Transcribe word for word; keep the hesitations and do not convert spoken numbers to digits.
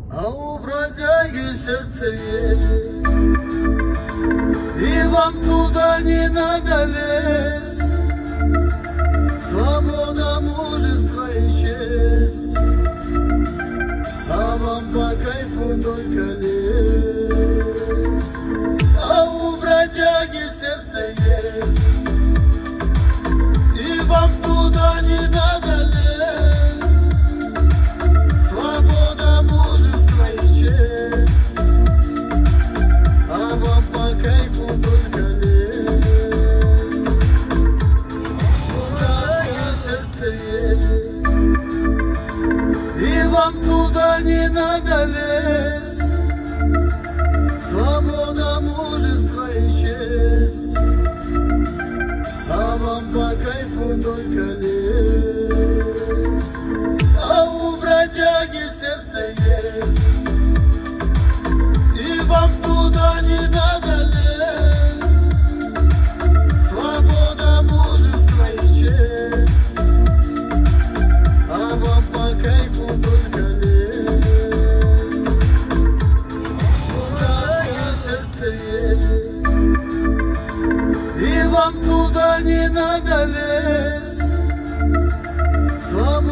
А у бродяги сердце есть, и вам туда не надо лезть. Свобода, мужество и честь, а вам по кайфу только лезть. А у бродяги сердце есть, и вам туда не надо лезть. Свобода, мужество и честь, а вам по кайфу только лезть. У бродяги сердце есть, и вам туда не надо лезть. Свобода, мужество и честь, а вам по кайфу только лезть. А у бродяги сердце есть, и вам туда не надо лезть. Свобода, мужество и честь, а вам по кайфу только лезть. У бродяги сердце есть, и вам туда не надо лезть. Свобода,